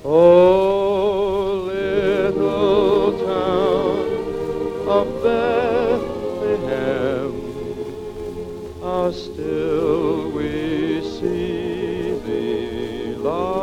Oh, little town of Bethlehem, how still we see thee lie.